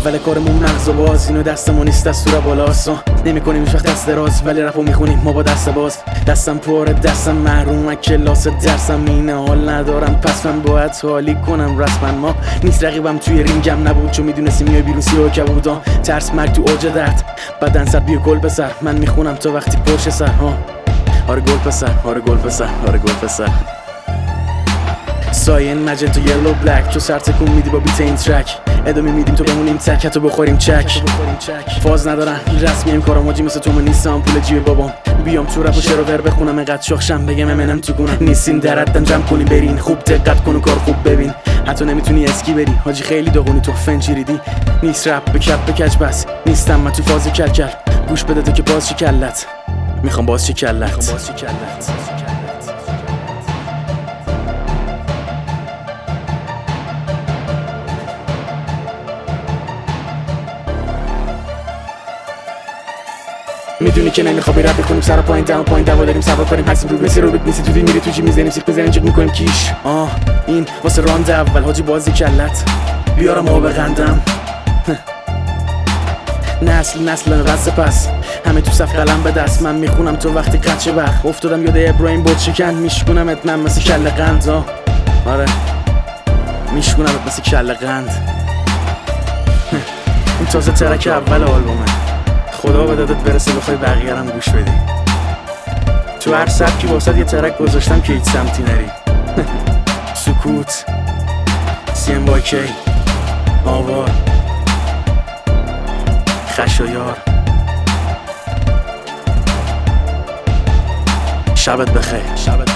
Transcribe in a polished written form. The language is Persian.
اول کارمون مغز و باز، اینو دستمون نیست دستور بالاست. نمی‌کنیم هیچ وقت دست دراز، ولی رپو میخونیم ما با دست باز. دستم پره، دستم محروم از کلاس درسم، اینه حال ندارم پس من باید حالی کنم رسما. ما نیست رقیبم توی رینگم نبود، چون میدونستی میای بیرون سیاه کبودا. ترس مرگ تو اوج درد، بدن سر بیا گل بسر. من میخونم تا وقتی پرشه سر ها. آره گل پسر، آره گل پسر، آره گل پسر. ساین مجنتا یلو بلک، تو سر تکون میدی با بیت این ترک. ادامه میدیم تو بمونیم تک، حتی بخوریم چک. فاز ندارم رسمی این کارم واجی مثل تو من نیستم پول جیب بابام. بیام تو رپ و شعر و ور بخونم انقدر شاخشم بگم امنم تو گونم نیستین در حدم جمع کنی برین. خوب دقت کن و کار خوب ببین، حتی نمیتونی اسکی بری. حاجی خیلی داغونی تو فنچیریدی، نیست رپ بکپ بکج بس. نیستم من تو فاز کلکل، گوش بده تو که باز چی کلت. میخوام باز چی کلت. میدونی که نمیخوابی رپ بکنیم سر پایین دم پایین دوا داریم سوار کنیم هستیم رو بسی رو بگنیسی تو دی میری تو چی میزنیم سیخ بزنیم جیغ میکنیم کیش. این واسه راند اول حاجی بازی کلت بیارم آب قندم. نسل رس پس همه تو صف قلم به دست. من میخونم تو وقتی قچه بخ افتادم یاد ابراهیم بود شکن. میشکنم اتنم مثل کل قند. آره میشکنم مثل کل قند. این تازه ترک اول آلبومه، خدا به دادت برسه بخوای بقیه هم گوش بدی. تو هر سبکی واسد یه ترک گذاشتم که هیچ سمتی نری. سکوت، CMYK، آوار، خشایار. شبت بخیر.